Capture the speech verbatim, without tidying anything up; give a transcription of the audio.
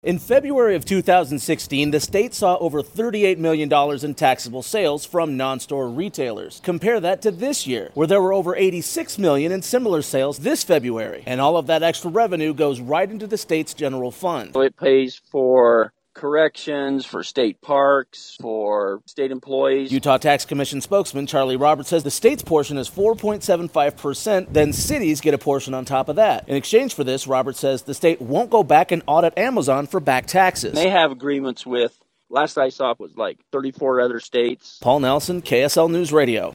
In February of two thousand sixteen, the state saw over thirty-eight million dollars in taxable sales from non-store retailers. Compare that to this year, where there were over eighty-six million dollars in similar sales this February. And all of that extra revenue goes right into the state's general fund. It pays for corrections, for state parks, for state employees. Utah Tax Commission spokesman Charlie Roberts says the state's portion is four point seven five percent, then cities get a portion on top of that. In exchange for this, Roberts says the state won't go back and audit Amazon for back taxes. They have agreements with, last I saw, it was like thirty-four other states. Paul Nelson, K S L News Radio.